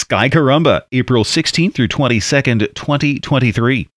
Sky Caramba, April 16th through 22nd, 2023.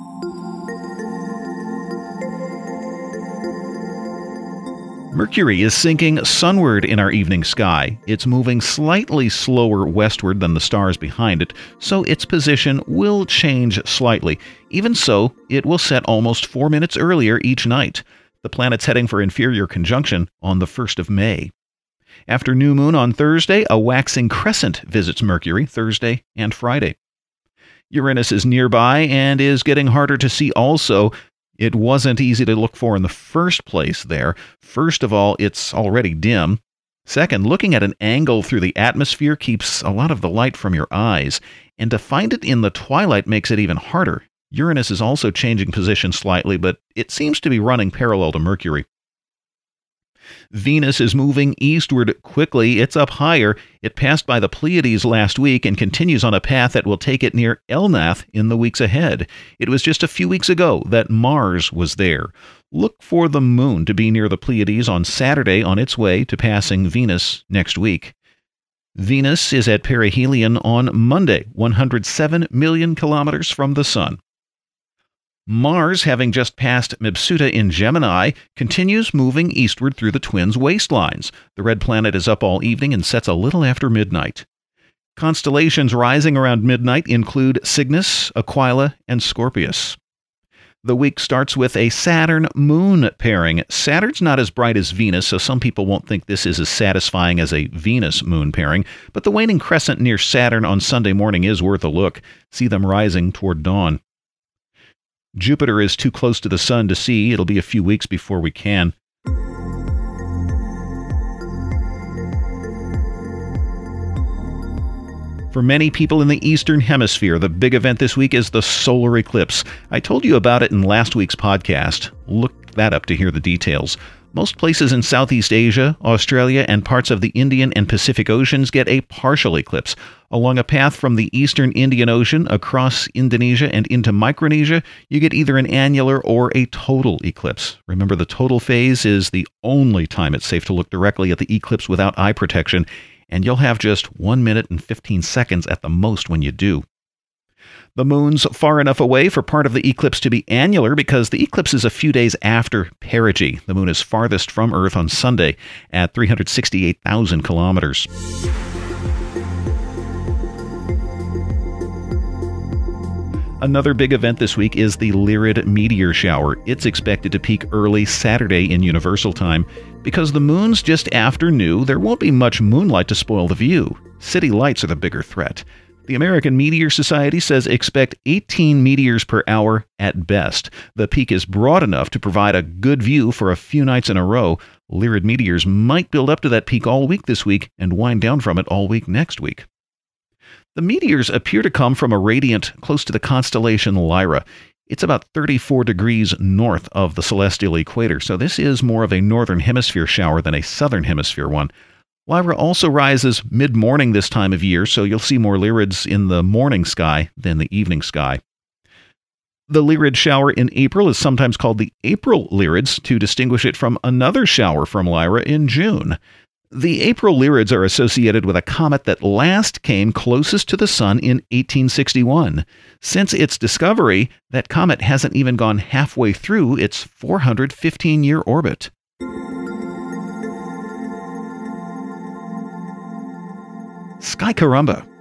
Mercury is sinking sunward in our evening sky. It's moving slightly slower westward than the stars behind it, so its position will change slightly. Even so, it will set almost 4 minutes earlier each night. The planet's heading for inferior conjunction on the 1st of May. After new moon on Thursday, a waxing crescent visits Mercury Thursday and Friday. Uranus is nearby and is getting harder to see also. It wasn't easy to look for in the first place there. First of all, it's already dim. Second, looking at an angle through the atmosphere keeps a lot of the light from your eyes. And to find it in the twilight makes it even harder. Uranus is also changing position slightly, but it seems to be running parallel to Mercury. Venus is moving eastward quickly. It's up higher. It passed by the Pleiades last week and continues on a path that will take it near Elnath in the weeks ahead. It was just a few weeks ago that Mars was there. Look for the moon to be near the Pleiades on Saturday on its way to passing Venus next week. Venus is at perihelion on Monday, 107 million kilometers from the Sun. Mars, having just passed Mabsuta in Gemini, continues moving eastward through the Twins' waistlines. The red planet is up all evening and sets a little after midnight. Constellations rising around midnight include Cygnus, Aquila, and Scorpius. The week starts with a Saturn-Moon pairing. Saturn's not as bright as Venus, so some people won't think this is as satisfying as a Venus-Moon pairing, but the waning crescent near Saturn on Sunday morning is worth a look. See them rising toward dawn. Jupiter is too close to the Sun to see. It'll be a few weeks before we can. For many people in the Eastern Hemisphere, the big event this week is the solar eclipse. I told you about it in last week's podcast. Look that up to hear the details. Most places in Southeast Asia, Australia, and parts of the Indian and Pacific Oceans get a partial eclipse. Along a path from the eastern Indian Ocean across Indonesia and into Micronesia, you get either an annular or a total eclipse. Remember, the total phase is the only time it's safe to look directly at the eclipse without eye protection, and you'll have just 1 minute and 15 seconds at the most when you do. The moon's far enough away for part of the eclipse to be annular because the eclipse is a few days after perigee. The moon is farthest from Earth on Sunday at 368,000 kilometers. Another big event this week is the Lyrid meteor shower. It's expected to peak early Saturday in Universal Time. Because the moon's just after new, there won't be much moonlight to spoil the view. City lights are the bigger threat. The American Meteor Society says expect 18 meteors per hour at best. The peak is broad enough to provide a good view for a few nights in a row. Lyrid meteors might build up to that peak all week this week and wind down from it all week next week. The meteors appear to come from a radiant close to the constellation Lyra. It's about 34 degrees north of the celestial equator, so this is more of a northern hemisphere shower than a southern hemisphere one. Lyra also rises mid-morning this time of year, so you'll see more Lyrids in the morning sky than the evening sky. The Lyrid shower in April is sometimes called the April Lyrids to distinguish it from another shower from Lyra in June. The April Lyrids are associated with a comet that last came closest to the Sun in 1861. Since its discovery, that comet hasn't even gone halfway through its 415-year orbit. Sky Caramba.